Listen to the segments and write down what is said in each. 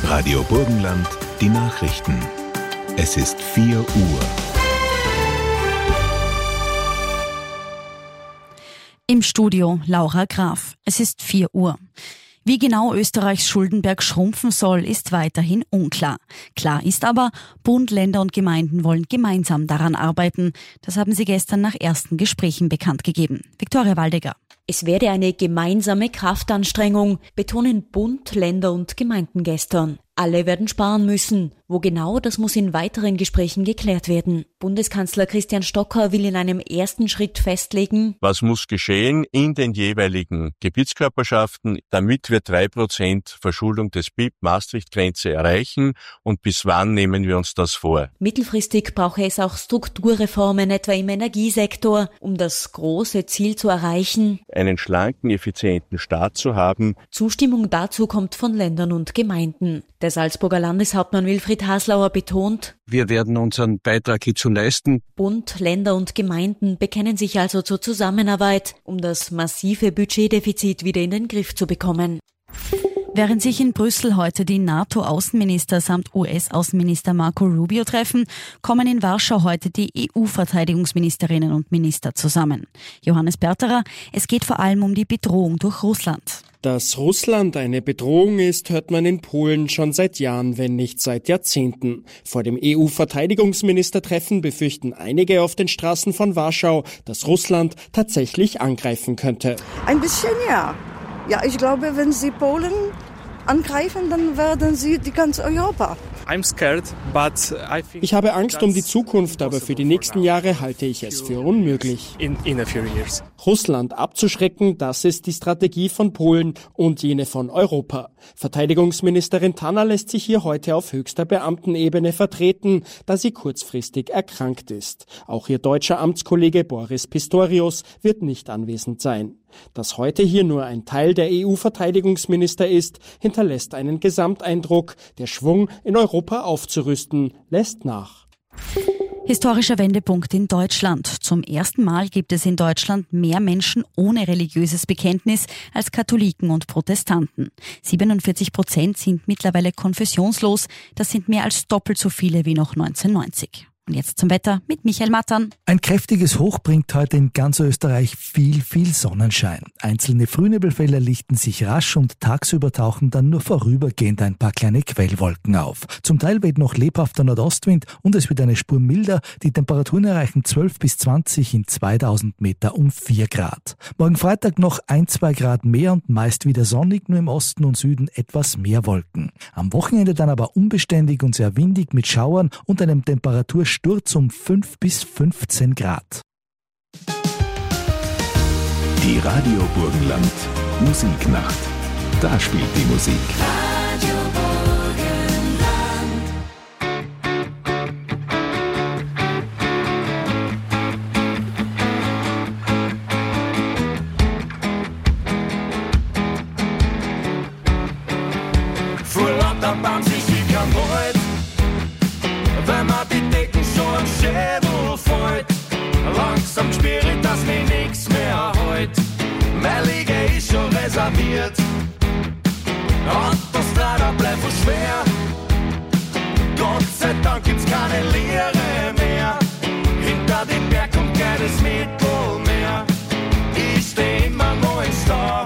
Radio Burgenland, die Nachrichten. Es ist 4 Uhr. Im Studio Laura Graf. Es ist 4 Uhr. Wie genau Österreichs Schuldenberg schrumpfen soll, ist weiterhin unklar. Klar ist aber, Bund, Länder und Gemeinden wollen gemeinsam daran arbeiten. Das haben sie gestern nach ersten Gesprächen bekannt gegeben. Viktoria Waldegger. Es werde eine gemeinsame Kraftanstrengung, betonen Bund, Länder und Gemeinden gestern. Alle werden sparen müssen. Wo genau, das muss in weiteren Gesprächen geklärt werden. Bundeskanzler Christian Stocker will in einem ersten Schritt festlegen: Was muss geschehen in den jeweiligen Gebietskörperschaften, damit wir 3% Verschuldung des BIP-Maastricht-Grenze erreichen, und bis wann nehmen wir uns das vor? Mittelfristig brauche es auch Strukturreformen, etwa im Energiesektor, um das große Ziel zu erreichen: einen schlanken, effizienten Staat zu haben. Zustimmung dazu kommt von Ländern und Gemeinden. Der Salzburger Landeshauptmann Wilfried Haslauer betont: Wir werden unseren Beitrag hierzu leisten. Bund, Länder und Gemeinden bekennen sich also zur Zusammenarbeit, um das massive Budgetdefizit wieder in den Griff zu bekommen. Während sich in Brüssel heute die NATO-Außenminister samt US-Außenminister Marco Rubio treffen, kommen in Warschau heute die EU-Verteidigungsministerinnen und Minister zusammen. Johannes Berterer, es geht vor allem um die Bedrohung durch Russland. Dass Russland eine Bedrohung ist, hört man in Polen schon seit Jahren, wenn nicht seit Jahrzehnten. Vor dem EU-Verteidigungsministertreffen befürchten einige auf den Straßen von Warschau, dass Russland tatsächlich angreifen könnte. Ein bisschen ja. Ja, ich glaube, wenn sie Polen angreifen, dann werden sie die ganze Europa. Ich habe Angst um die Zukunft, aber für die nächsten Jahre halte ich es für unmöglich. Russland abzuschrecken, das ist die Strategie von Polen und jene von Europa. Verteidigungsministerin Tanner lässt sich hier heute auf höchster Beamtenebene vertreten, da sie kurzfristig erkrankt ist. Auch ihr deutscher Amtskollege Boris Pistorius wird nicht anwesend sein. Dass heute hier nur ein Teil der EU-Verteidigungsminister ist, hinterlässt einen Gesamteindruck. Der Schwung, in Europa aufzurüsten, lässt nach. Historischer Wendepunkt in Deutschland. Zum ersten Mal gibt es in Deutschland mehr Menschen ohne religiöses Bekenntnis als Katholiken und Protestanten. 47% sind mittlerweile konfessionslos. Das sind mehr als doppelt so viele wie noch 1990. Und jetzt zum Wetter mit Michael Mattern. Ein kräftiges Hoch bringt heute in ganz Österreich viel Sonnenschein. Einzelne Frühnebelfelder lichten sich rasch und tagsüber tauchen dann nur vorübergehend ein paar kleine Quellwolken auf. Zum Teil weht noch lebhafter Nordostwind und es wird eine Spur milder. Die Temperaturen erreichen 12 bis 20 in 2000 Meter um 4 Grad. Morgen Freitag noch 1-2 Grad mehr und meist wieder sonnig, nur im Osten und Süden etwas mehr Wolken. Am Wochenende dann aber unbeständig und sehr windig mit Schauern und einem Temperatursturz um 5 bis 15 Grad. Die Radio Burgenland Musiknacht. Da spielt die Musik. Radio Burgenland. Vor lauter Baum sich wie kein Wald, wenn man die Decken schon am Schädel fällt. Langsam spüre ich, dass mir nichts mehr hält. Mein Liege ist schon reserviert. Autostrada bleibt so schwer. Gott sei Dank gibt's keine Leere mehr. Hinter dem Berg kommt keines Mittelmeer. Ich steh immer noch im Stau.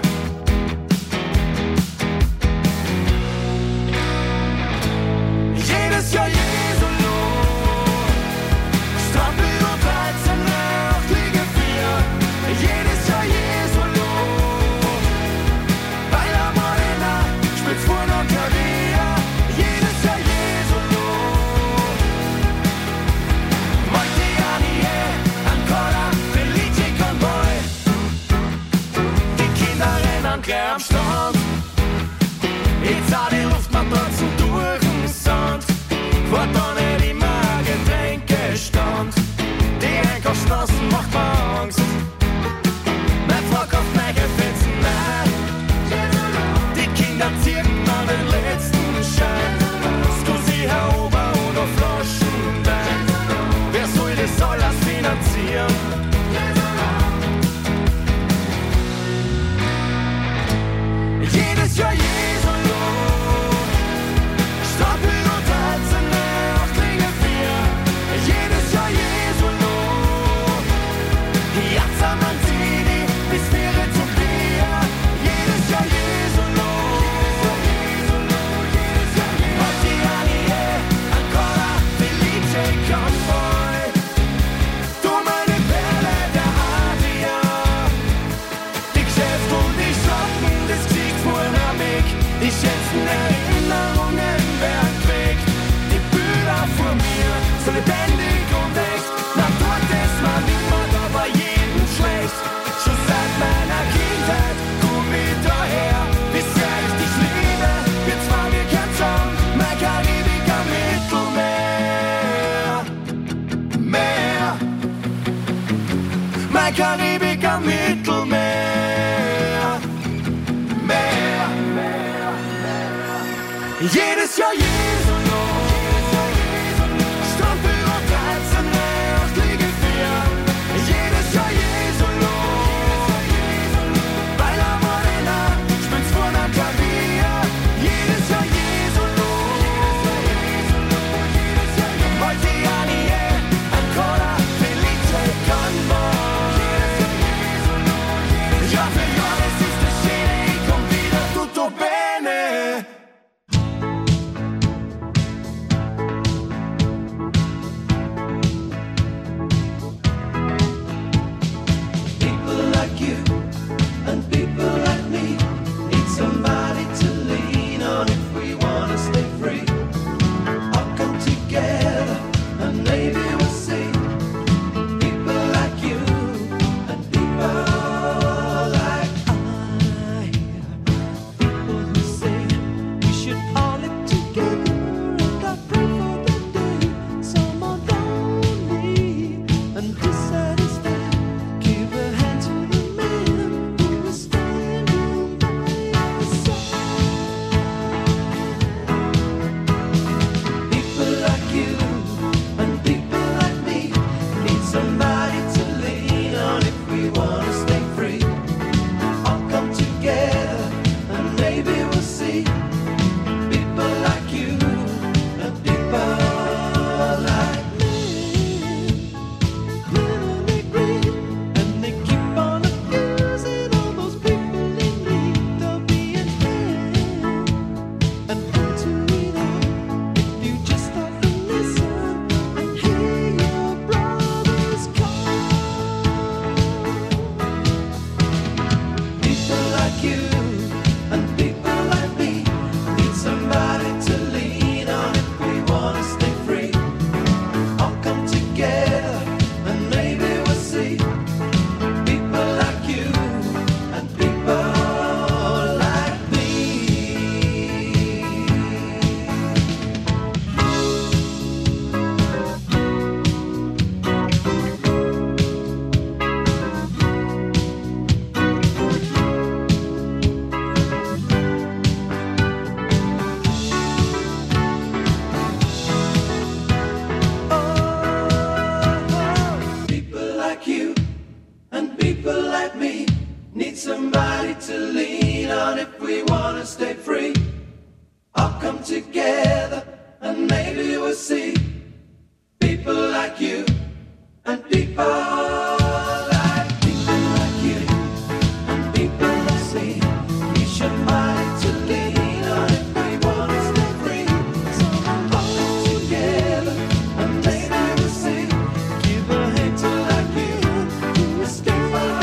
Jedes Jahr Jesu Loh, Strampel und 13 Nacht liege 4. Jedes Jahr Jesu Loh, bei der Morena spielt vor noch Klavier. Jedes Jahr Jesu Loh, Monte Anie, ancora felice con voi. Die Kinder rennen gleich am Strand, ich sah die Luftmatratzen durch den Sand. War da nicht immer Getränkestand. Die Einkaufsstraßen macht mir Angst. Mein Frau kauft neue Fetzen ein. Die Kinder ziehen an den letzten Schein. Scusi, Herr Ober oder Flaschenwein. Wer soll das alles finanzieren? 1 Karibik, am Mittelmeer. Meer. Jedes Jahr Jesulos, Strand über 13, auf Liege 4. Jedes Jahr Jesulos, bei La Morena, spitz vor der Klavier. Jedes Jahr Jesulos, molti anni e ancora felice con voi. Ja, per ora esiste scene, convido tutto bene. People like you and people like me need somebody to lean on if we wanna stay free. All come together and maybe we'll see. People like you and people like I. People who say we should all live together, and I pray for the day someone lonely and dissatisfied. Give a hand to the man who is standing by your side. People like you and people like me need somebody to lean on if we wanna stay free. All come together and maybe we'll see. People like you and people like me. Really agree, and they keep on abusing all those people in need of being fair and to it all. If you just stop and listen and hear your brothers call. People like you and people like me need somebody to lean on if we wanna stay free. All come together and maybe we'll see. People like you and people like me. People like you and people like me need somebody to lean on if we wanna stay free. All come together and maybe we'll see. People like you and people like you and people like see. Need somebody to lean on if we wanna stay free. All come together and maybe we'll see. Give a hand to like you, stay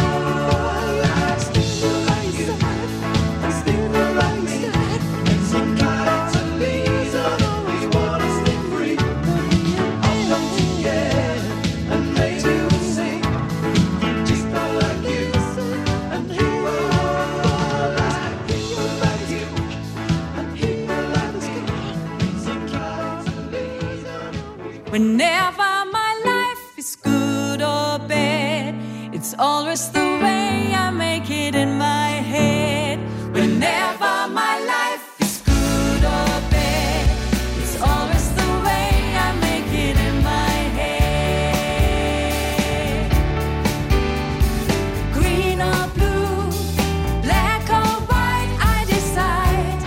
like you, and stay like me. And somebody to lean on if we wanna stay free. All come together and maybe we'll see. People like you and people like you and people like me. Somebody to lean on. Whenever my life is good or bad, it's always the way I make it in my head. Whenever my life is good or bad, it's always the way I make it in my head. Green or blue, black or white, I decide.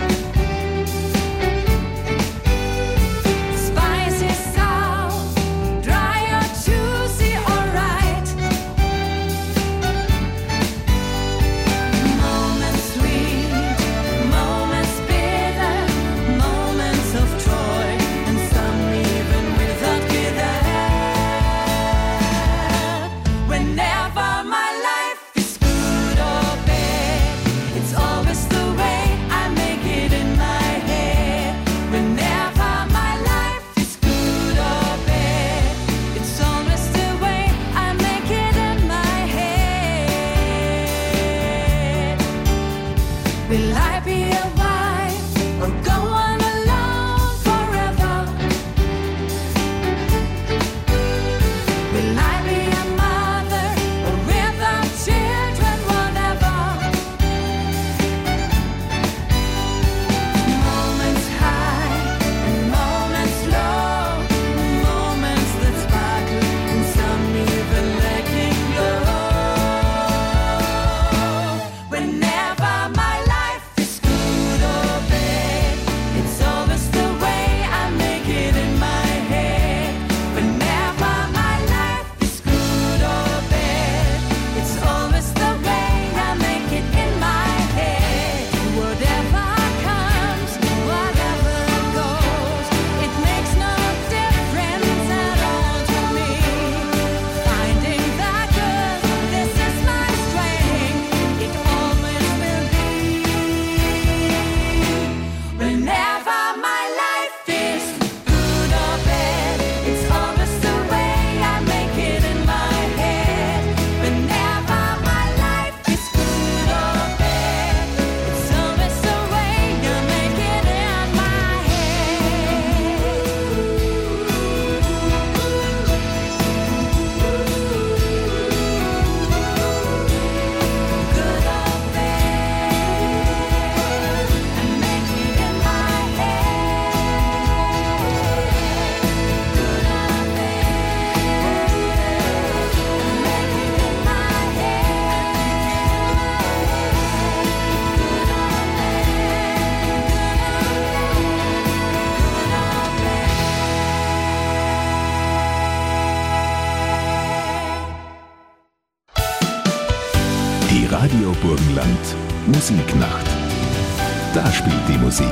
Spicy, sour, dry or juicy or right. Burgenland. Musiknacht. Da spielt die Musik.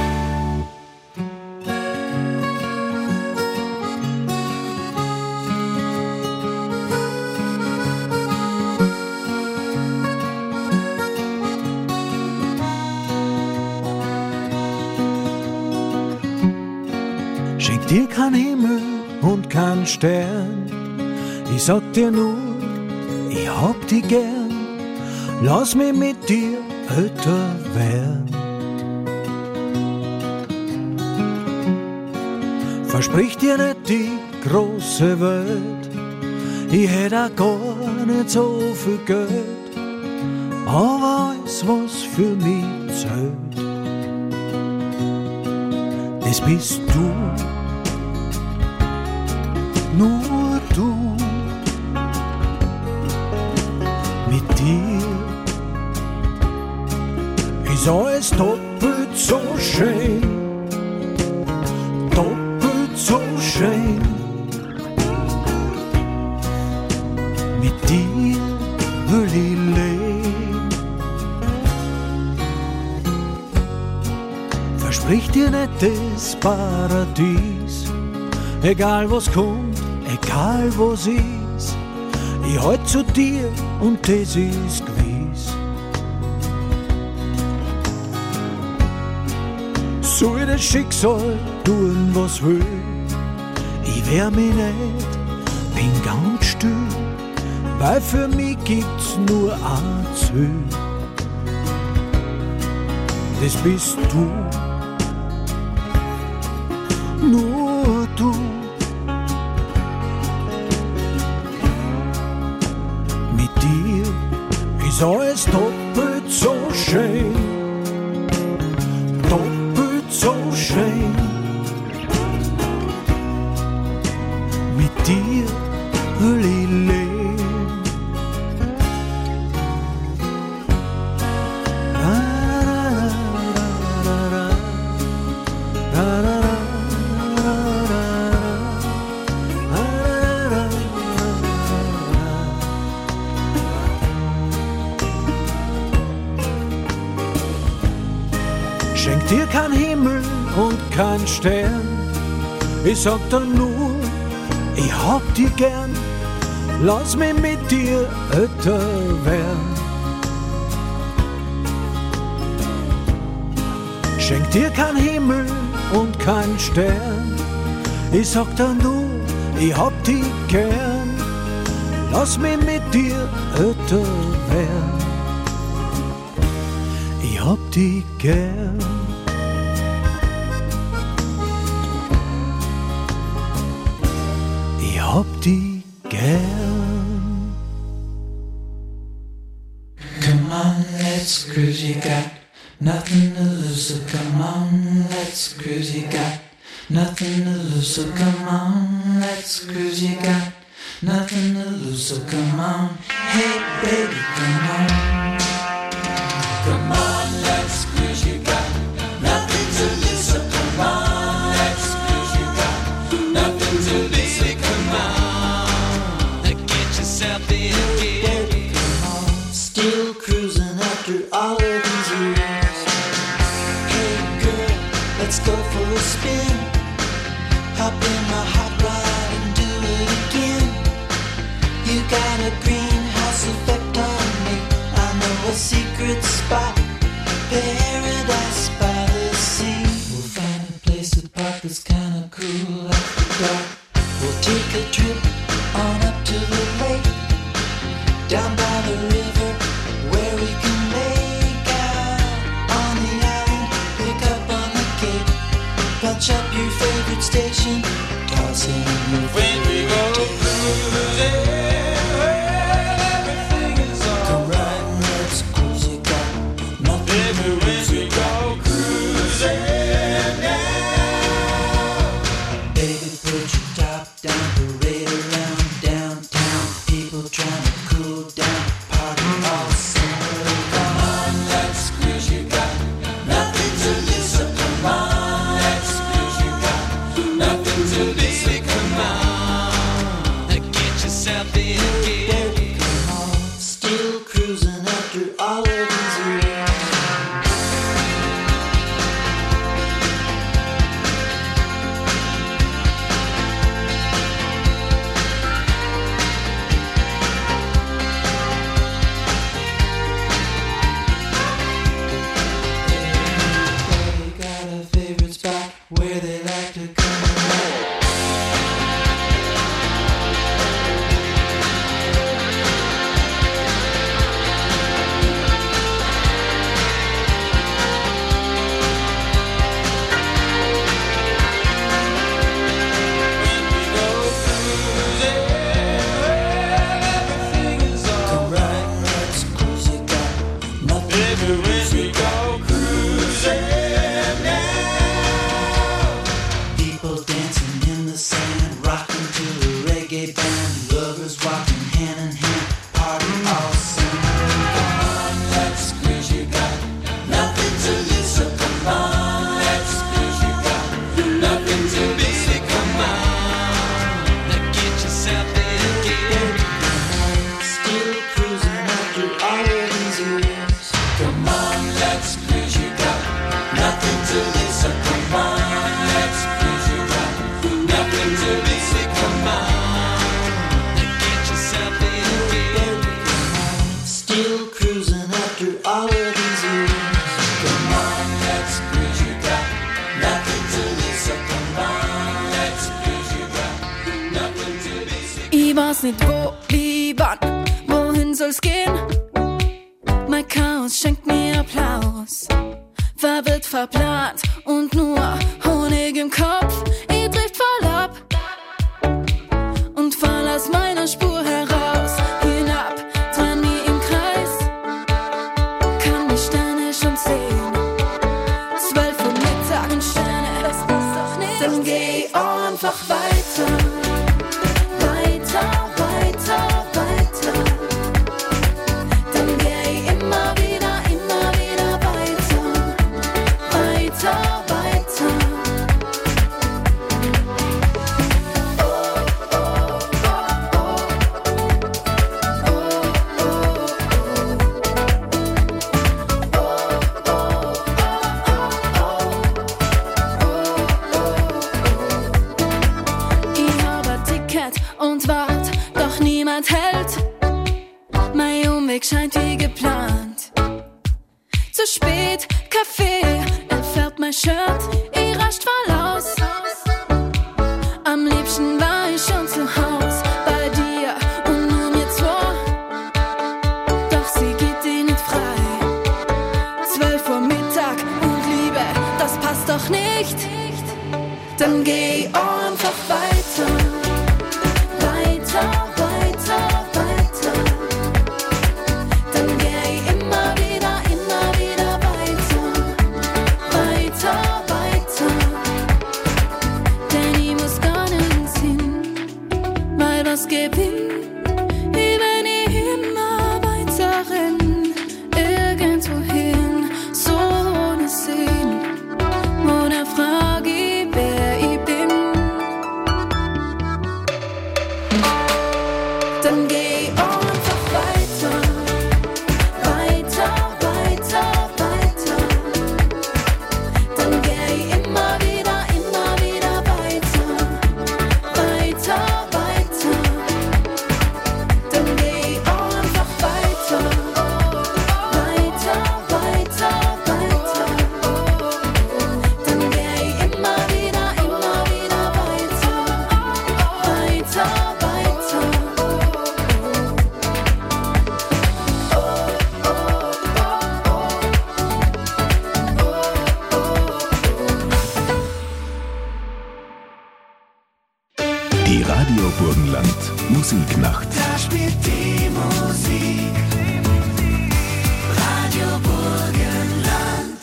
Schenk dir kein Himmel und kein Stern. Ich sag dir nur, ich hab dich gern. Lass mich mit dir älter werden. Versprich dir nicht die große Welt. Ich hätte auch gar nicht so viel Geld. Aber alles, was für mich zählt, das bist du. Nur du. Mit dir ist alles doppelt so schön, doppelt so schön. Mit dir will ich leben. Versprich dir nicht das Paradies, egal was kommt, egal was ist. Ich halt zu dir und das ist gewiss. Soll das Schicksal tun, was will, ich wehr mich nicht, bin ganz still, weil für mich gibt's nur ein Ziel. Das bist du, nur du. Ist alles doppelt so schön, doppelt so schön. Mit dir will ich leben. Schenk dir kein Himmel und kein Stern. Ich sag dir nur, ich hab dich gern. Lass mich mit dir älter werden. Schenk dir kein Himmel und kein Stern. Ich sag dir nur, ich hab dich gern. Lass mich mit dir älter werden. Ich hab dich gern. Ich hab dich gern. Come on, let's cruise, you got nothing to lose, so come on, let's cruise, you got nothing to lose, so come on, let's cruise, you got nothing to lose, so come on, hey baby, come on. Come on, let's cruise, you got nothing to lose, so come on, let's cruise, you got nothing to lose, so come on, get yourself in gear. Come on, still cruising after all of these years. Hey girl, let's go for a spin. Hop in my hot rod and do it again. You got a greenhouse effect on me. I know a secret spot, paradise by the sea. We'll find a place to park that's kinda cool after dark. We'll take a trip on up to the lake, down by the river where we can make out on the island. Pick up on the gate, punch up your favorite station, toss in your when we go cruising. Out there. weiß nicht wo, wie, wann, wohin soll's gehen? Mein Chaos schenkt mir Applaus. Verwirrt, verplant und nur Honig im Kopf. Ich drift voll ab und fall aus meiner Spur heraus. Hinab, dran wie im Kreis, kann die Sterne schon sehen. 12 Uhr Mittag und Sterne, das passt doch nicht. Dann geh einfach weiter, weiter, weiter, weiter. Dann geh immer wieder weiter, weiter, weiter. Ich hab ein Ticket und wart, doch niemand hält. Mein Umweg scheint wie geplant. Zu spät, Kaffee, entfärbt mein Shirt, ich rascht voll aus. Am liebsten war ich schon zu Haus, bei dir und nur mir zwei. Doch sie geht dir nicht frei. 12 Uhr Mittag und Liebe, das passt doch nicht. Dann geh einfach weiter, weiter, weiter, weiter. Dann geh immer wieder weiter, weiter, weiter. Denn ich muss gar nirgends hin, weil was gewinnt, wie wenn ich immer weiter renn, irgendwo hin, so ohne Sinn. Oder frag ich, wer ich bin. Dann geh einfach weiter, weiter, weiter, weiter. Dann geh immer wieder weiter, weiter, weiter. Dann geh einfach weiter, weiter, weiter, weiter. Dann geh immer wieder weiter, weiter, weiter. Die Radio Burgenland Musiknacht. Da spielt die Musik. Radio Burgenland.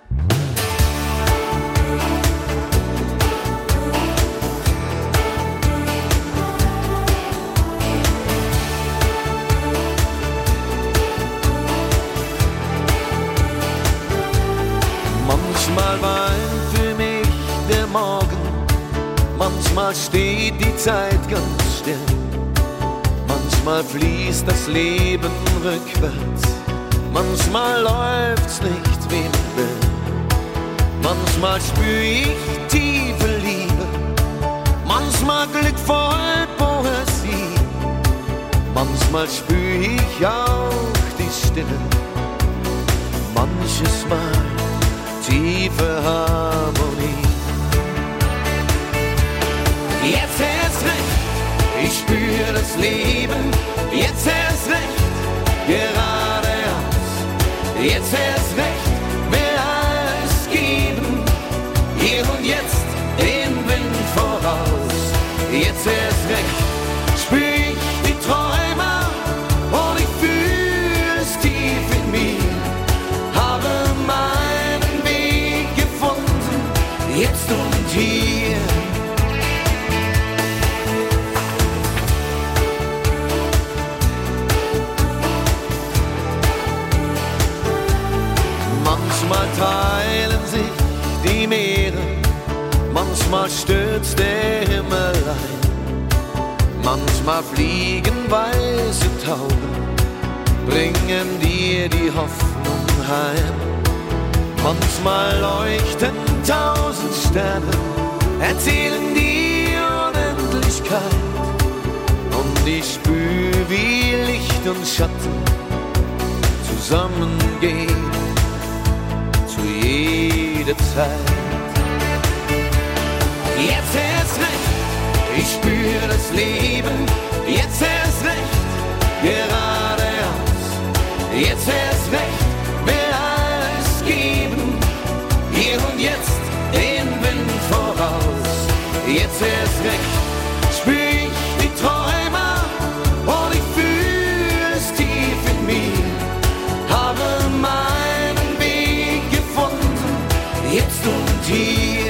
Manchmal weint für mich der Morgen, manchmal steht die Zeit ganz still, manchmal fließt das Leben rückwärts, manchmal läuft's nicht wie man will, manchmal spür ich tiefe Liebe, manchmal Glück voll Poesie, manchmal spür ich auch die Stille, manches Mal tiefe Harmonie. Jetzt erst recht, ich spür das Leben, jetzt erst recht, geradeaus, jetzt erst recht, will alles geben, hier und jetzt den Wind voraus, jetzt erst recht, spür ich die Träume und ich fühl es tief in mir, habe meinen Weg gefunden, jetzt und hier. Manchmal teilen sich die Meere, manchmal stürzt der Himmel ein, manchmal fliegen weiße Tauben, bringen dir die Hoffnung heim. Manchmal leuchten 1000 Sterne, erzählen die Unendlichkeit, und ich spür, wie Licht und Schatten zusammengehen zu jeder Zeit. Jetzt erst recht, ich spür das Leben, jetzt erst recht, geradeaus, jetzt erst recht, will alles geben, hier und jetzt den Wind voraus, jetzt erst recht, spür ich die Träume und ich fühle es tief in mir, habe meinen Weg gefunden, jetzt und hier.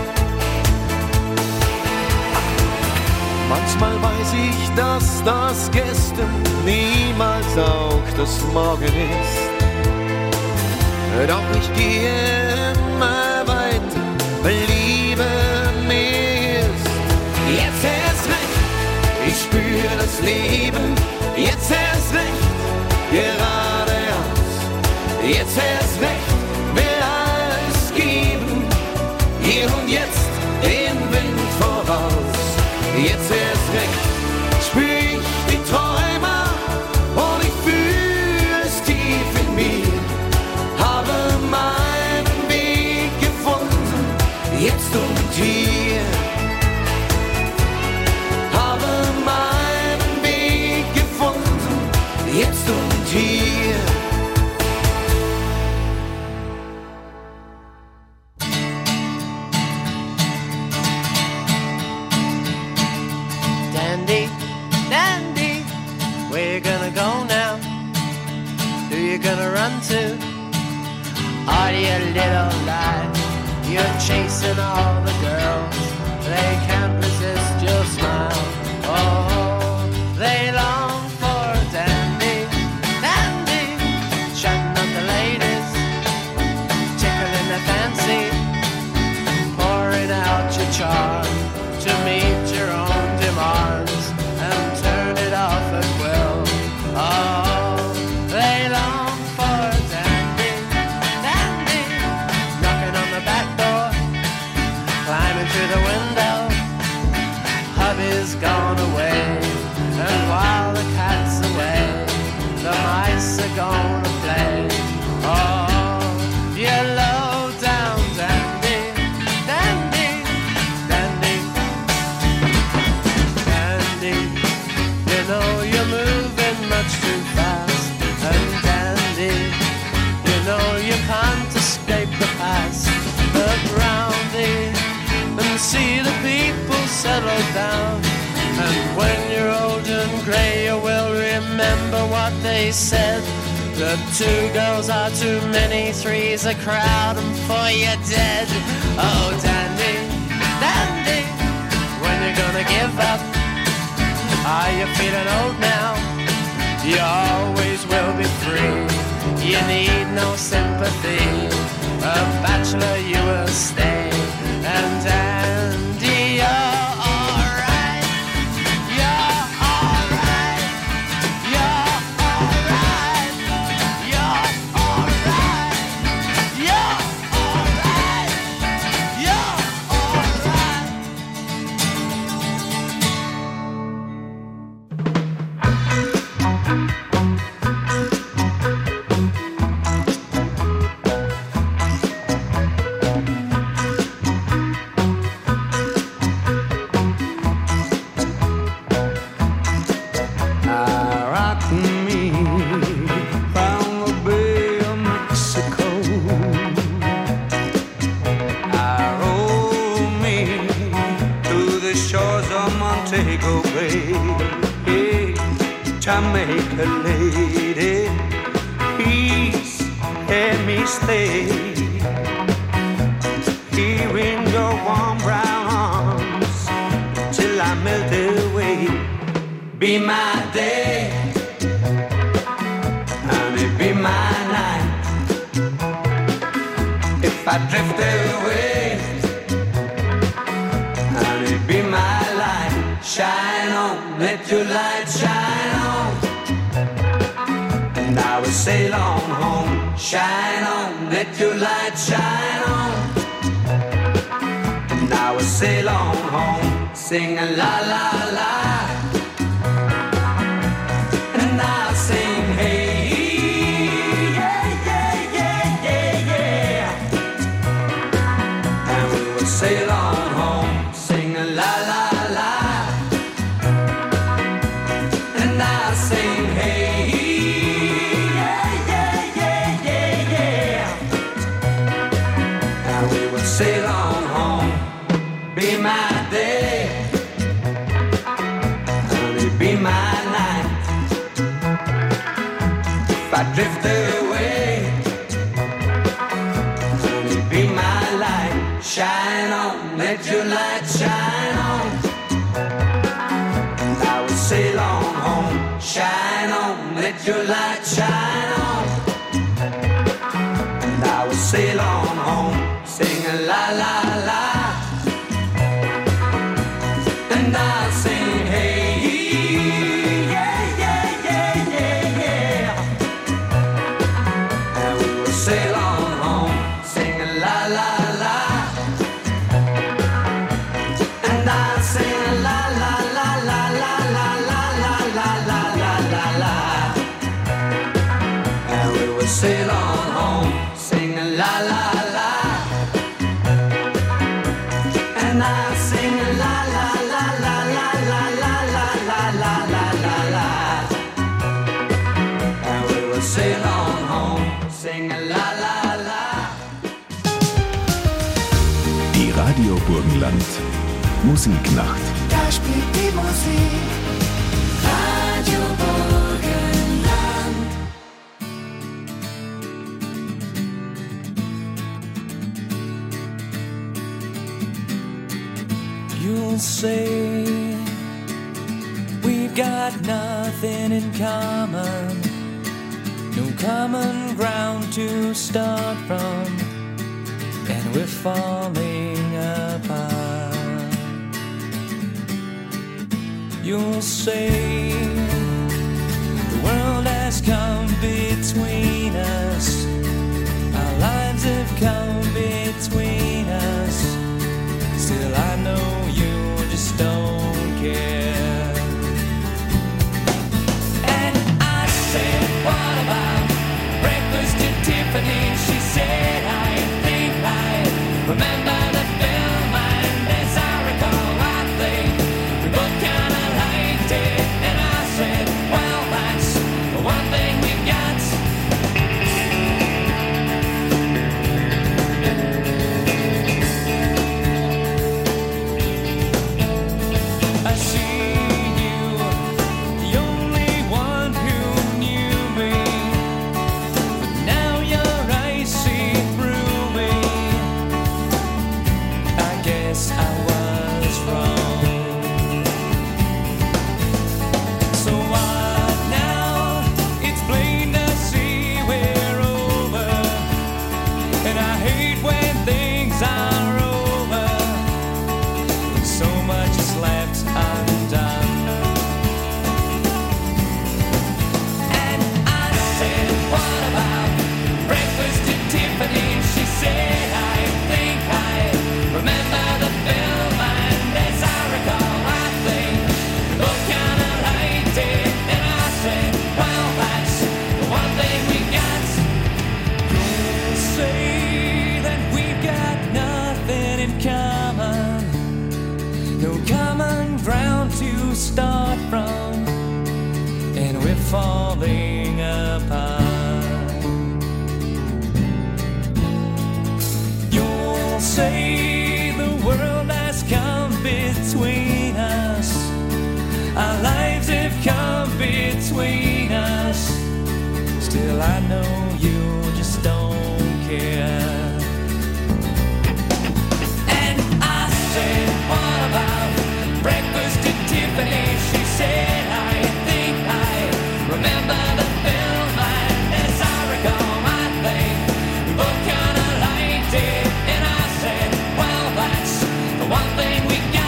Manchmal weiß ich, dass das Gestern niemals auch das Morgen ist. Doch ich gehe immer weiter, weil Liebe mir ist. Jetzt erst recht, ich spüre das Leben. Jetzt erst recht, geradeaus. Jetzt erst recht, will alles geben. Hier und jetzt den Wind voraus. Jetzt erst recht, spür ich die Träume und ich fühle es tief in mir. Habe meinen Weg gefunden, jetzt und hier. Habe meinen Weg gefunden, jetzt und hier. Dandy, where you gonna go now? Who you gonna run to? Are you little lie? You're chasing all the girls. They can't resist your smile. Oh, they long for dandy, chatting up the ladies, tickling their fancy, pouring out your charm to meet your own demands. Turn it off at will. Oh, they long for dandy, knocking on the back door, climbing through the window. Hubby's gone away, and while the cat's away, the mice are gonna play. Oh, you low down dandy, you know you're moving much too fast. And dandy, you know you can't escape the past. Look round thee and see the people settle down. And when you're old and grey, you will remember what they said. The 2 girls are too many, 3's a crowd, and 4 you're dead. Oh dandy, when you're gonna give up? Are you feeling old now? You always will be free. You need no sympathy. A bachelor you will stay. And Andy, you're alright. You're alright. You're alright. You're alright. You're alright. You're alright. Jamaica lady, please let me stay here in your warm brown arms till I melt away. Be my day, honey, be my night. If I drift away, honey, be my light. Shine on, let your light shine on. And I will sail on home. Shine on, let your light shine on. And I will sail on home, sing a la la la. And I'll sing hey, yeah, yeah, yeah, yeah, yeah. And we will sail on home, sing a la la la. be my day. Honey, be my night. If I drift away, honey, be my light. Shine on, let your light shine on. And I will sail on home. Shine on, let your light shine on. And I will sail on home. Sing a la la la. And I'll sing hey, yeah, yeah, yeah, yeah, yeah. And we will sail on home. Sing a la la la. And I'll sing a la la la la la la la la la la la la la. And we will sail on home. Sing a la la la. And I'll sing a la la la la la la la la la la la la la. And we will sail on home. Sing a la la la. Die Radio Burgenland Musiknacht. Da spielt die Musik. Radio Burgenland. You'll say we've got nothing in common, no common ground to start from, and we're falling apart. You'll say the world has come between us, our lives have come between us. Still I know you just don't care. And I said, what about breakfast at Tiffany's? She said, I think I remember the film, and as I recall, I think we both kinda liked it. And I said, well, that's the one thing we've got. I see you, the only one who knew me, but now your eyes see through me. I guess I was wrong. So what now? It's plain to see we're over, and I hate when things are over, when so much is left undone. And I said, what about breakfast at Tiffany's? She said, I think I remember the film, and as I recall, I think we both kinda liked it. And I said, well, that's the one thing we got. You'll say that we've got nothing in common, no common ground to start from, and we're falling apart. You'll say the world has come between us, our lives have come between us. Still I know you just don't care. And I said, what about breakfast at Tiffany's? She said, I think I remember the film, and as I recall, I think we both kinda liked it. And I said, well, that's the one thing we got.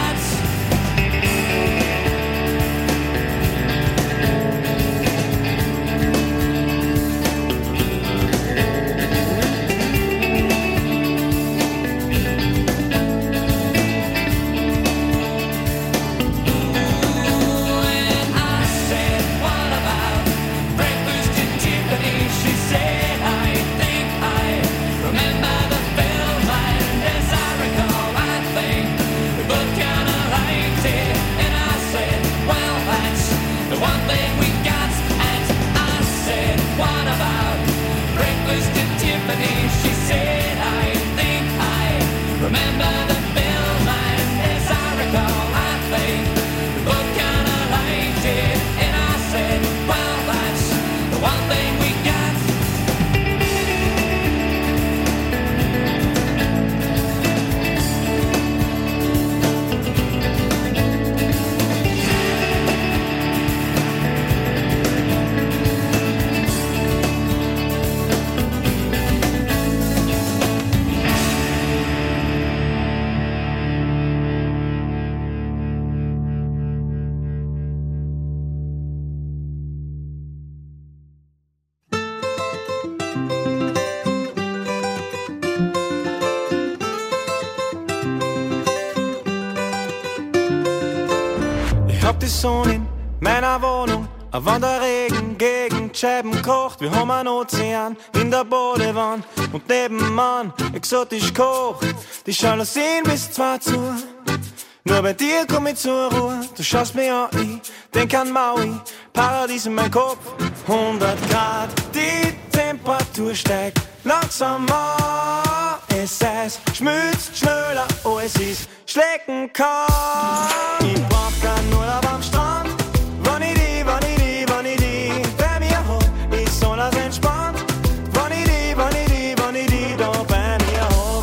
Ich hab die Sonne in meiner Wohnung, aber wenn der Regen gegen die Scheiben kocht, wir haben einen Ozean in der Badewanne und nebenan exotisch kocht. Die Jalousien bis 2 Uhr, nur bei dir komm ich zur Ruhe. Du schaust mich an, ich denk an Maui, Paradies in mein Kopf. 100 Grad, die Temperatur steigt langsam an. Es heißt, schmilzt schneller, oh es ist schlecken kalt. Ich brauch keinen Urlaub am Strand, wann ich die bei mir hab, ist alles entspannt. Wann ich die da bei mir hab,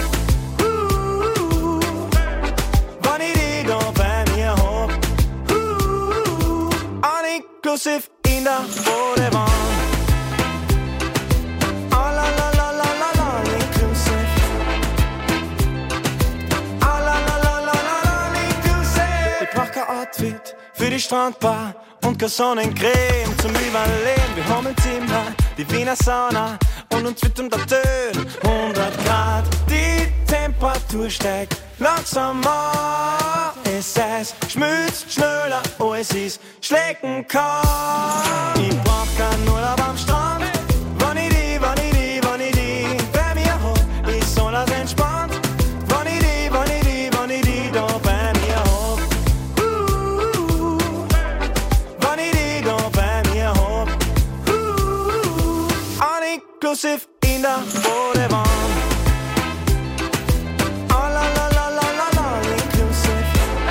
wann ich die da bei mir hab, all inclusive in der Badewanne. Outfit für die Strandbar und keine Sonnencreme zum Überleben. Wir haben im Zimmer die Wiener Sauna und uns wird um der Tön. 100 Grad, die Temperatur steigt langsam an. Es heißt, schmilzt schneller, oh es ist schlecken kalt. Ich brauch keinen Urlaub am Strand, wann ich die bei mir hab, ist alles entspannt. Wann ich die da bei mir hab, inclusive in der Badewanne. Ah la la la la la la, inclusive.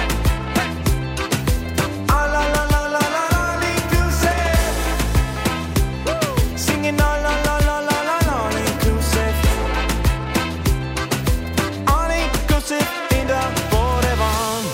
Ah la la la la la la, inclusive. Singing ah la la la la la la, inclusive. All inclusive in der Badewanne.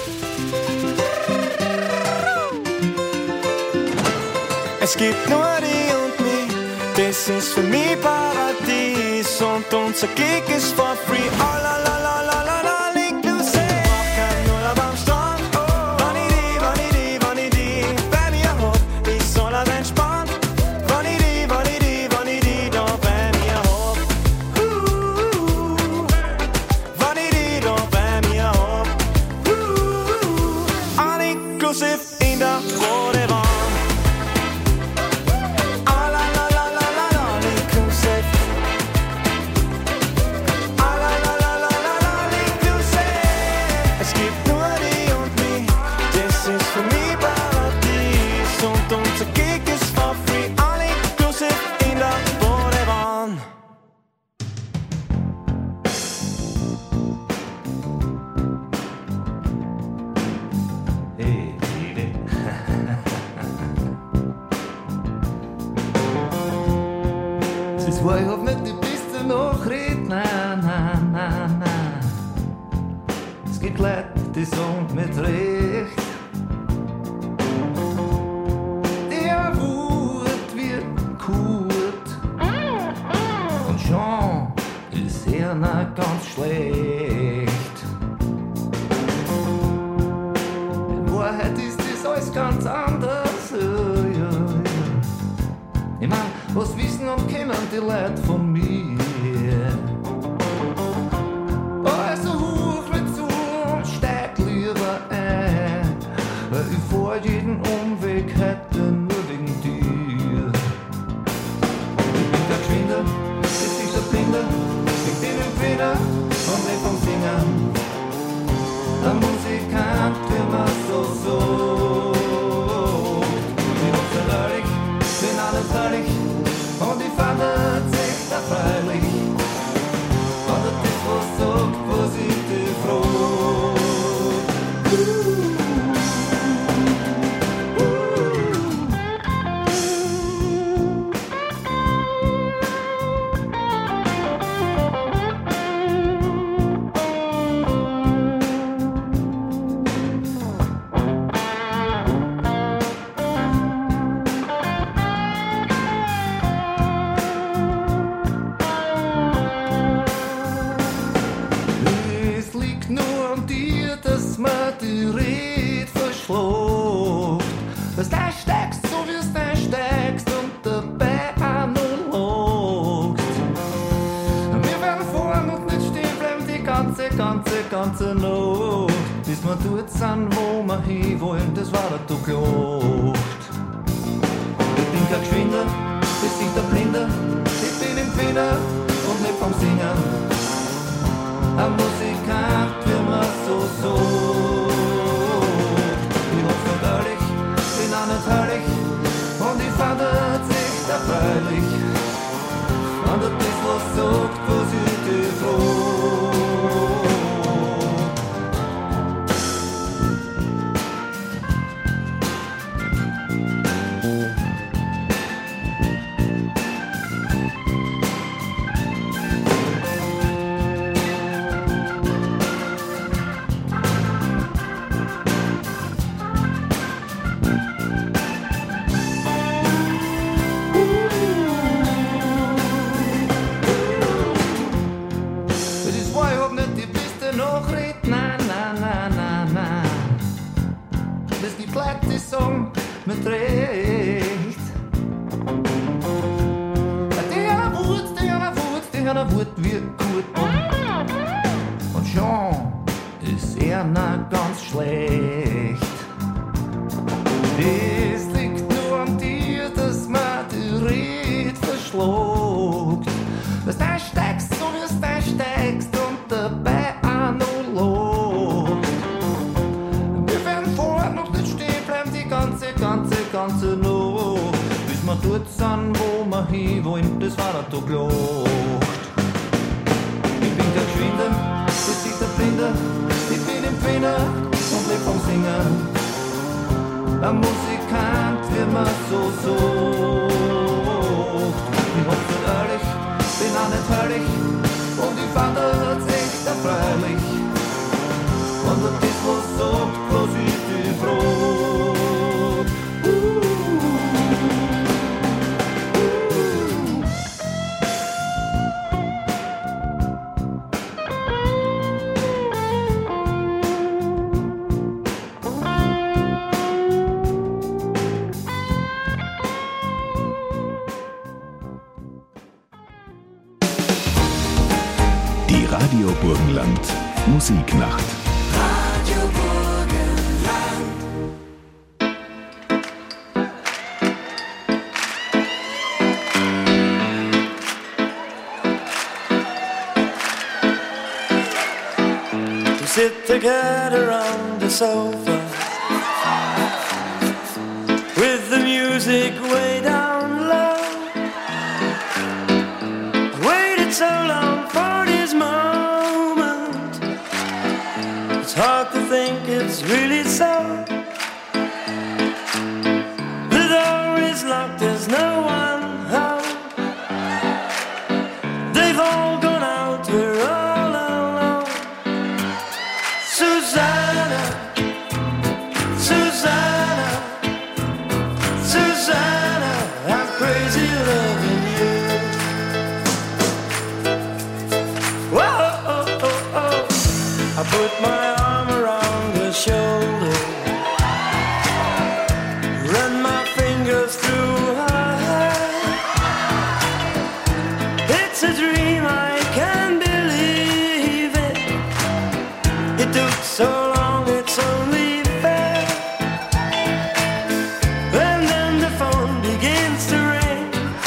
Es gibt nur die und mich, das ist für mich Paradies und unser Gig ist for free. Oh la la la la la la, inclusive. Ich brauch keinen Urlaub am Strand, wann ich die bei mir hab, ist alles entspannt. Wann ich die da bei mir hab, wann ich die da bei mir hab, all inclusive in der Badewanne. Ich hab nicht die beste Nachricht, nein. Es gibt Leute, die sagen mit Recht, der Wut wird gut und schon ist er nicht ganz schlecht. In Wahrheit ist das alles ganz anders. Ich mein, was wissen und kennen die Leute von mir? Also hoch mit zu und steig lieber ein, weil ich vor jeden Umweg hätte nur wegen dir. Ich bin der Geschwinder, das ist der Blinder, ich bin im Fehler und nicht vom Singen. Ein Musikant, der man so. Bin alles fertig und ich fand es echt erfreulich. Und das was sagt, was ich dir froh. ganze Nacht, bis bis wir dort sind, wo wir hinwollen, das war der Tag Lucht. Ich bin kein Geschwinder, das ist der Blinder, ich bin Empfänger und nicht vom Singen. Ein Musikant, wie man so sagt. Ich hab's nicht ehrlich, bin auch nicht herrlich und ich fand es echt erfreulich. Und das, was sagt, was ich dir frag. Mit Recht. Der Wut wird gut und schon ist er nicht ganz schlecht. Das liegt nur an dir, dass man die Red verschluckt. Dass du steigst, so wie du steigst und dabei auch noch lobt. Wir werden vorher noch nicht stehen bleiben, die ganze Nacht. Bis wir dort sind, wo wir hinwollen, das war der Tag Lucht. Ich bin kein Geschwinder, das ist der Blinder, ich bin Empfänger und leb vom Singen. Ein Musikant, wie man so sagt. Ich hab's nicht ehrlich, bin auch nicht herrlich und ich fand das echt erfreulich. Und das ist, was sagt, was ich dir frag. Radio Burgenland Musiknacht. Radio Burgenland. We sit together on the sofa with the music way down low. I waited so long for this moment. It's hard to think it's really so. The door is locked, there's no one home. They've all gone out, we're all alone. Susanna, Susanna, Susanna, I'm crazy loving you. Whoa, oh, oh, oh. I put my arm around her shoulder, run my fingers through her hair. It's a dream, I can't believe it. It took so long, it's only fair. And then the phone begins to ring,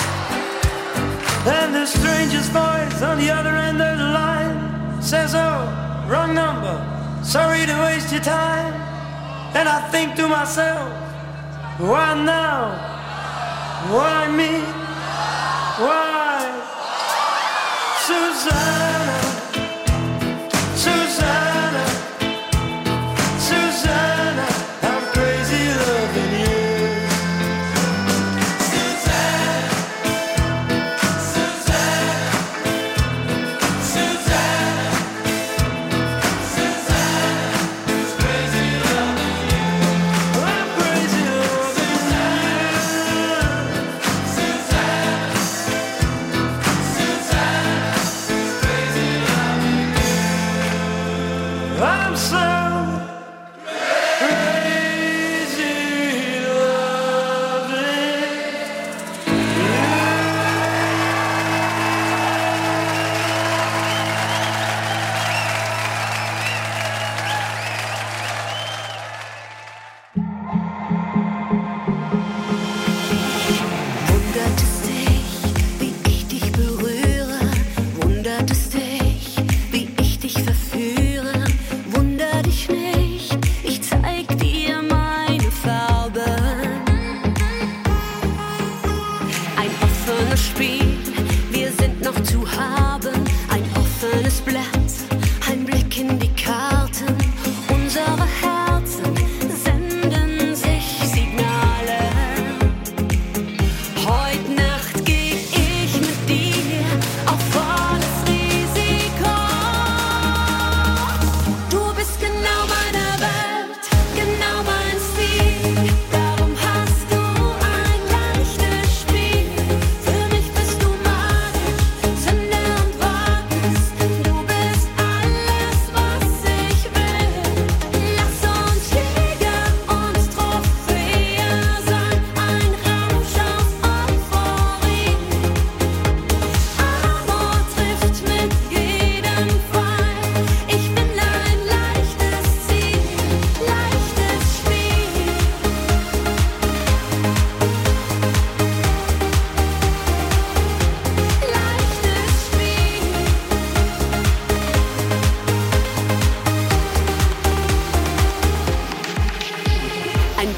and the stranger's voice on the other end of the line says, oh, wrong number, sorry to waste your time. And I think to myself, why now? Why me? Why? Susanna, Susanna, Susanna, I'm crazy loving you. Susanna, Susanna, Susanna, Susanna, is crazy loving you. I'm crazy loving you. Susanna, Susanna, is crazy loving you.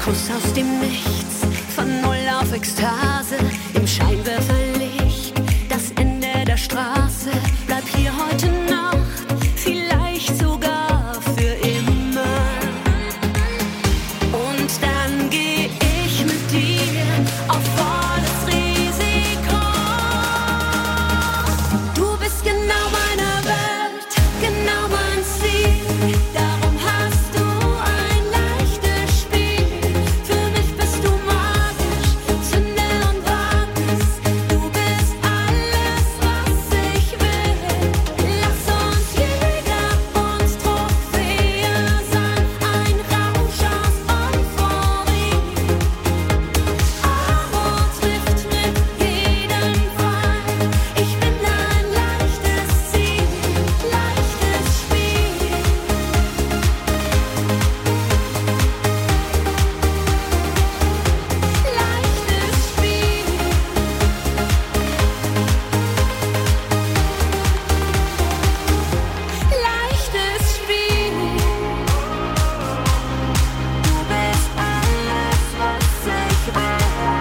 Kuss aus dem Nichts, von Null auf Ekstase, im Scheinwerferlicht, das Ende der Straße. Bleib hier heute Nacht, vielleicht sogar für immer. Und dann geh ich mit dir auf volles Risiko. Du bist genau meine Welt, genau mein Ziel. Darum hast du ein leichtes Spiel. Für mich bist du magisch, Sünde und Wagnis. Du bist alles, was ich will. Lass uns Jäger und Trophäe sein, ein Rausch aus Euphorie. Amor trifft mit jedem Fall. Ich bin ein leichtes Ziel, leichtes Spiel. Leichtes Spiel. Leichtes Spiel. Du bist alles, was ich will.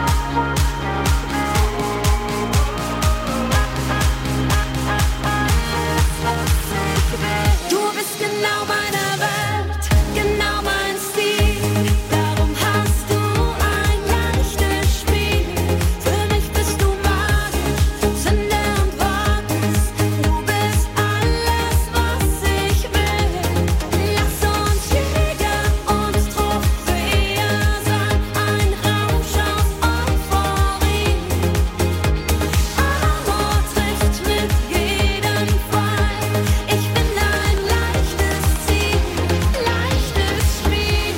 Du bist genau meine Welt, genau mein Stil. Darum hast du ein leichtes Spiel. Für mich bist du magisch, Sünde und Wagnis. Du bist alles, was ich will. Lass uns Jäger und Trophäe sein, ein Rausch aus Euphorie. Amor trifft mit jedem Fall. Ich bin ein leichtes Ziel, leichtes Spiel.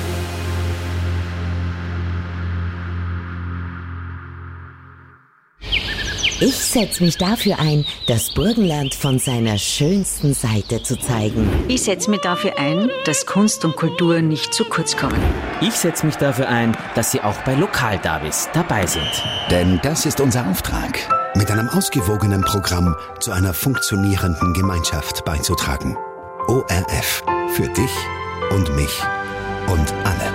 Ich setze mich dafür ein, das Burgenland von seiner schönsten Seite zu zeigen. Ich setze mich dafür ein, dass Kunst und Kultur nicht zu kurz kommen. Ich setze mich dafür ein, dass Sie auch bei Lokalderbys dabei sind. Denn das ist unser Auftrag, mit einem ausgewogenen Programm zu einer funktionierenden Gemeinschaft beizutragen. ORF, für dich und mich und alle.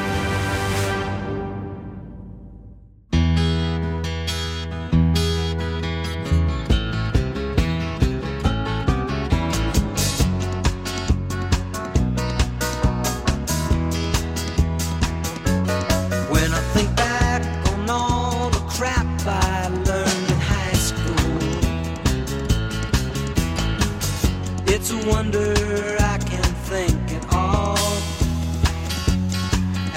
When I think back on all the crap I learned in high school, it's a wonder I can think at all.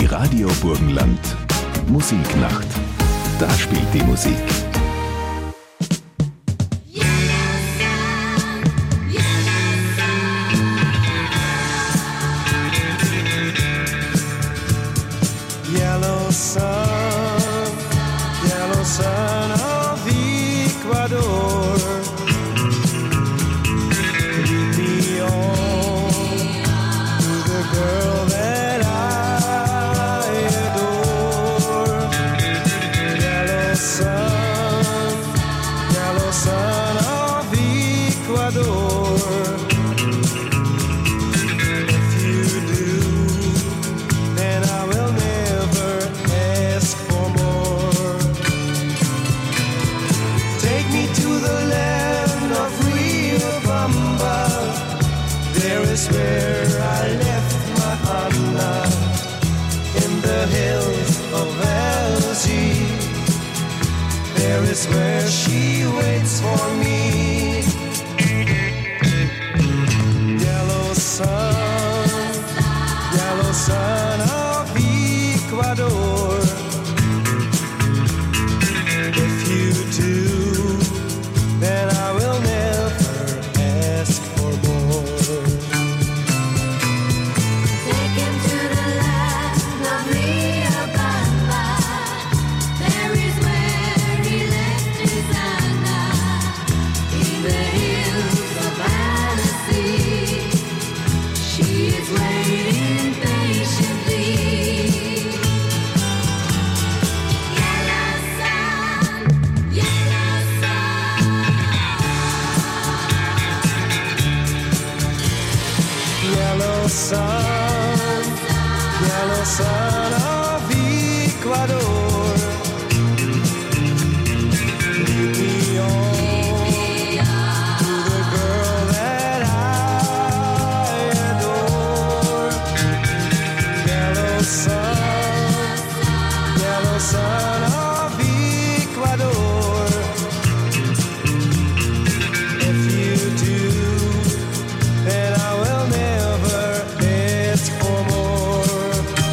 Die Radio Burgenland Musiknacht. Da spielt die Musik. Yellow sun of Ecuador, lead me on to the girl that I adore. Yellow sun of Ecuador. If you do, then I will never ask for more. Take me to the land of Riobamba. There is where I left my Anna, in the hills of Algiers. There is where she waits for me. Yellow sun of Ecuador. If you do, then I will never ask for more. Take him to the land of Riobamba. There is where he left his Anna, in the hills of Annecy. She is waiting patiently. Yellow sun, yellow sun of Ecuador. Lead me on to the girl that I adore. Yellow sun of Ecuador. If you do, then I will never ask for more.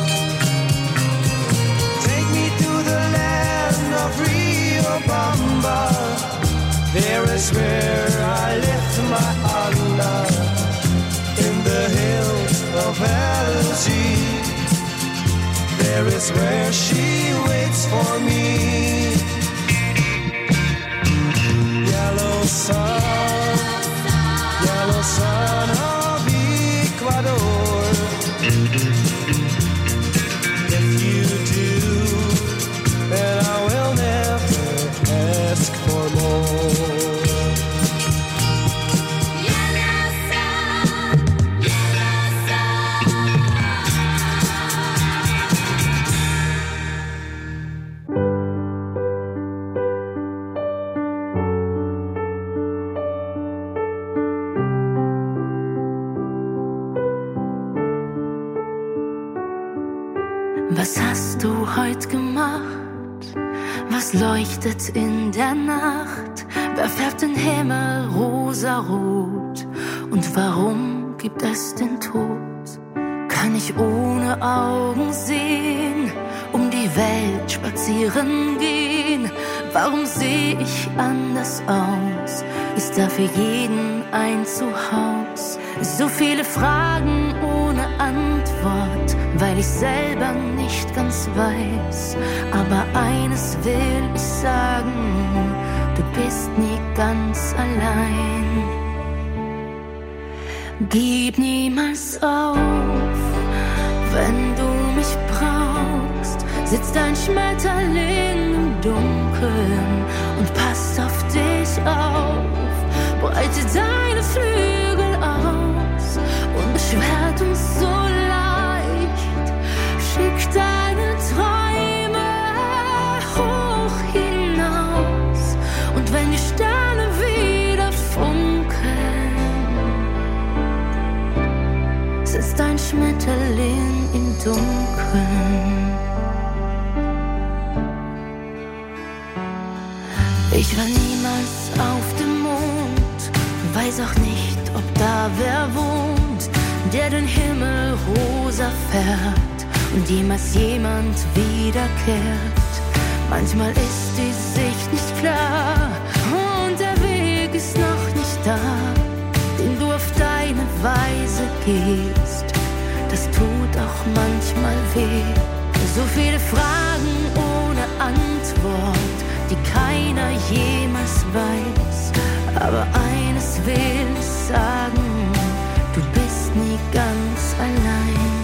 Take me to the land of Riobamba. There is where I left my Anna, in the hills of Algiers. There is where she waits for me. Yellow sun of Ecuador. If you do, then I will never ask for more. Was hast du heute gemacht? Was leuchtet in der Nacht? Wer färbt den Himmel rosarot? Und warum gibt es den Tod? Kann ich ohne Augen sehen, um die Welt spazieren gehen? Warum sehe ich anders aus? Ist da für jeden ein Zuhause? So viele Fragen ohne Antwort, weil ich selber nicht ganz weiß. Aber eines will ich sagen, du bist nie ganz allein. Gib niemals auf, wenn du mich brauchst. Sitzt ein Schmetterling im Dunkeln und passt auf dich auf. Breite deine Flügel aus und beschwert uns so leicht. Schick deine Träume hoch hinaus. Und wenn die Sterne wieder funkeln, sitzt ein Schmetterling im Dunkeln. Ich war niemals auf dem Mond, weiß auch nicht, ob da wer wohnt, der den Himmel rosa färbt und jemals jemand wiederkehrt. Manchmal ist die Sicht nicht klar und der Weg ist noch nicht da, den du auf deine Weise gehst. Das tut auch manchmal weh. So viele Fragen ohne Antwort, die keiner jemals weiß. Aber eines will ich sagen, du bist nie ganz allein.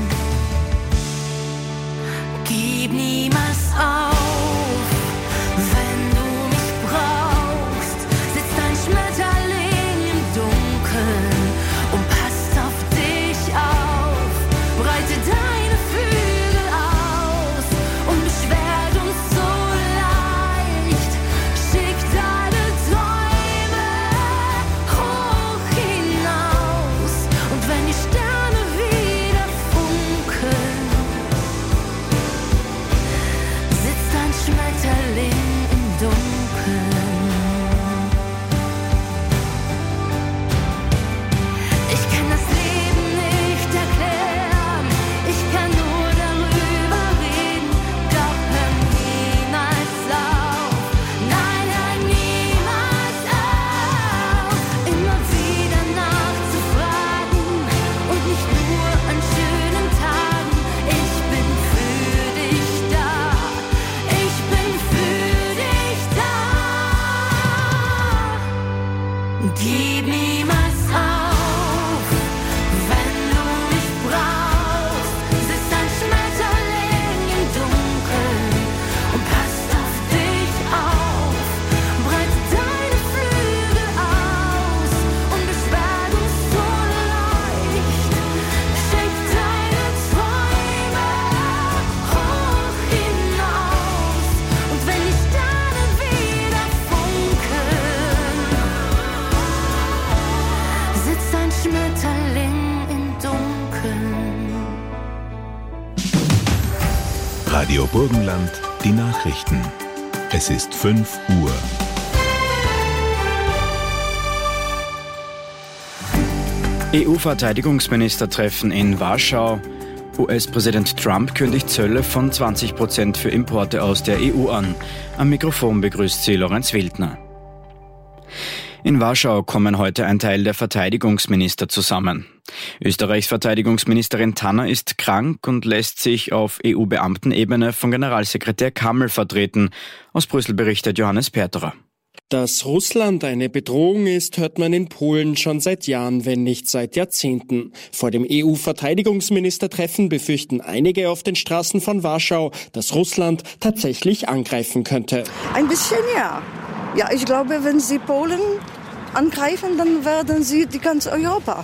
Gib niemals auf, wenn du mich brauchst. Sitzt ein Schmetterling im Dunkeln und passt auf dich auf. Breite deine Flügel aus und beschwert uns so leicht. Schick deine Träume hoch hinaus. Und wenn die Sterne wieder funkeln, sitzt ein Schmetterling im Dunkeln. Ich kann das Leben nicht erklären, ich kann nur darüber reden, doch hör niemals auf, nein, hör niemals auf, immer wieder nachzufragen und nicht nur an schönen Tagen. Ich bin für dich da, ich bin für dich da. Gib niemals auf, wenn du mich brauchst. Sitzt ein Schmetterling im Dunkeln und passt auf dich auf. Breite deine Flügel aus und beschwert uns so leicht. Schick deine Träume hoch hinaus. Und wenn die Sterne wieder funkeln, sitzt ein Schmetterling im Dunkeln. Radio Burgenland, die Nachrichten. Es ist 5 Uhr. EU-Verteidigungsministertreffen in Warschau. US-Präsident Trump kündigt Zölle von 20% für Importe aus der EU an. Am Mikrofon begrüßt sie Lorenz Wildner. In Warschau kommen heute ein Teil der Verteidigungsminister zusammen. Österreichs Verteidigungsministerin Tanner ist krank und lässt sich auf EU-Beamtenebene von Generalsekretär Kammel vertreten. Aus Brüssel berichtet Johannes Perterer. Dass Russland eine Bedrohung ist, hört man in Polen schon seit Jahren, wenn nicht seit Jahrzehnten. Vor dem EU-Verteidigungsministertreffen befürchten einige auf den Straßen von Warschau, dass Russland tatsächlich angreifen könnte. Ein bisschen ja. Ja, ich glaube, wenn sie Polen angreifen, dann werden sie die ganze Europa.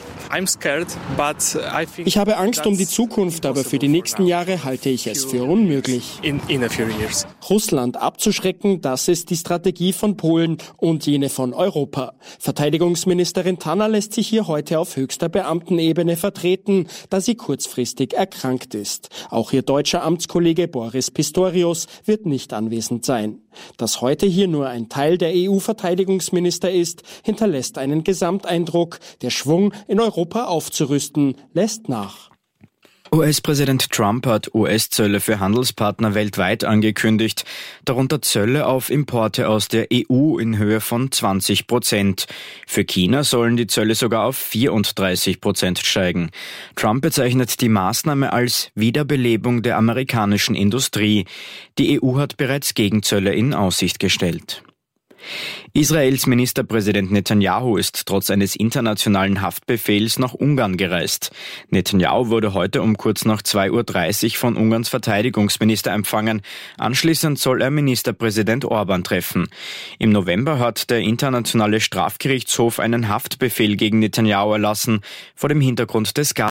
Ich habe Angst um die Zukunft, aber für die nächsten Jahre halte ich es für unmöglich. Russland abzuschrecken, das ist die Strategie von Polen und jene von Europa. Verteidigungsministerin Tanner lässt sich hier heute auf höchster Beamtenebene vertreten, da sie kurzfristig erkrankt ist. Auch ihr deutscher Amtskollege Boris Pistorius wird nicht anwesend sein. Dass heute hier nur ein Teil der EU-Verteidigungsminister ist, hinterlässt einen Gesamteindruck. Der Schwung, in Europa aufzurüsten, lässt nach. US-Präsident Trump hat US-Zölle für Handelspartner weltweit angekündigt, darunter Zölle auf Importe aus der EU in Höhe von 20%. Für China sollen die Zölle sogar auf 34% steigen. Trump bezeichnet die Maßnahme als Wiederbelebung der amerikanischen Industrie. Die EU hat bereits Gegenzölle in Aussicht gestellt. Israels Ministerpräsident Netanyahu ist trotz eines internationalen Haftbefehls nach Ungarn gereist. Netanyahu wurde heute um kurz nach 2:30 Uhr von Ungarns Verteidigungsminister empfangen. Anschließend soll er Ministerpräsident Orban treffen. Im November hat der Internationale Strafgerichtshof einen Haftbefehl gegen Netanyahu erlassen, vor dem Hintergrund des